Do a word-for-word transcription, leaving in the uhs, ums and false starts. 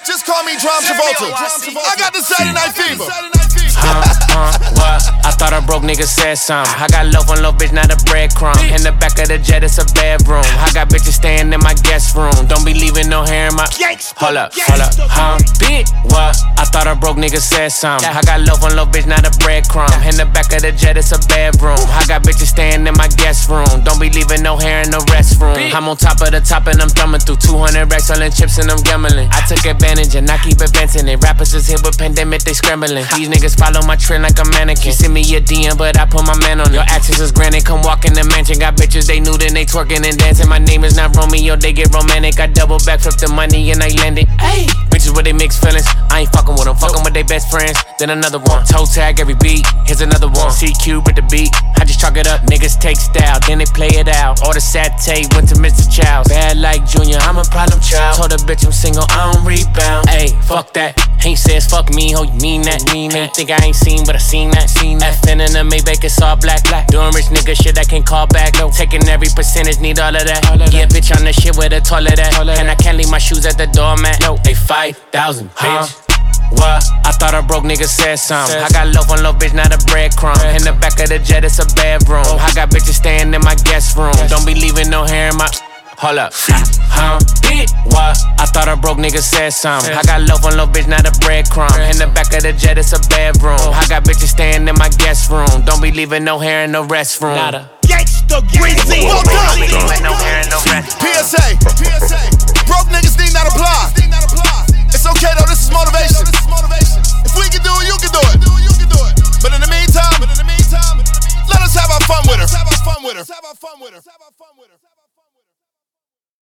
Just call me John Travolta. I got the Saturday Night Fever. Huh, huh, what? I thought a broke nigga said something. I got low on low bitch, not a breadcrumb. In the back of the jet, it's a bedroom. I got bitches staying in my guest room. Don't be leaving no hair in my. Hold up, hold up, huh? Bitch, what? I thought a broke nigga said something. I got low on low bitch, not a breadcrumb. In the back of the jet, it's a bedroom. I got bitches staying in my guest room. Don't be leaving no hair in the restroom. I'm on top of the top and I'm thumbing through two hundred racks, selling chips and I'm gambling. I took advantage and I keep advancing it. Rappers is hit with pandemic, they scrambling. These niggas follow my trend like a mannequin. Send me a D M, but I put my man on it. Your access is granted, come walk in the mansion. Got bitches, they nude and they twerking and dancing. My name is not Romeo, they get romantic. I double back, flip the money and I land it. Hey, bitches with they mixed feelings. I ain't fucking with them, fucking with they best friends. Then another one, toe tag every beat. Here's another one, C Q with the beat. I just chalk it up, niggas take style, then they play it out. Order satay, went to Mister Childs. Bad like Junior, I'm a problem child. Told a bitch I'm single, I don't rebound. Ayy, fuck that. Ain't says fuck me, ho, you mean that? Mean that. Think I ain't seen, but I seen that. Seen that. F N in the Maybach, it's all black. black. Doing rich nigga shit I can't call back. No. Taking every percentage, need all of that. All of yeah, that. Bitch on the shit with a toilet at. And that. I can't leave my shoes at the doormat. No, they five thousand, bitch. Huh? What? I thought a broke nigga said something. I got low on low bitch, not a breadcrumb. In the back of the jet, it's a bedroom. I got bitches staying in my guest room. Don't be leaving no hair in my. Hold up, huh? Bitch, what? I thought a broke nigga said something. I got low on low bitch, not a breadcrumb. In the back of the jet, it's a bedroom. I got bitches staying in my guest room. Don't be leaving no hair in the restroom. Nada. Gangsta Grizzly. Well done. P S A.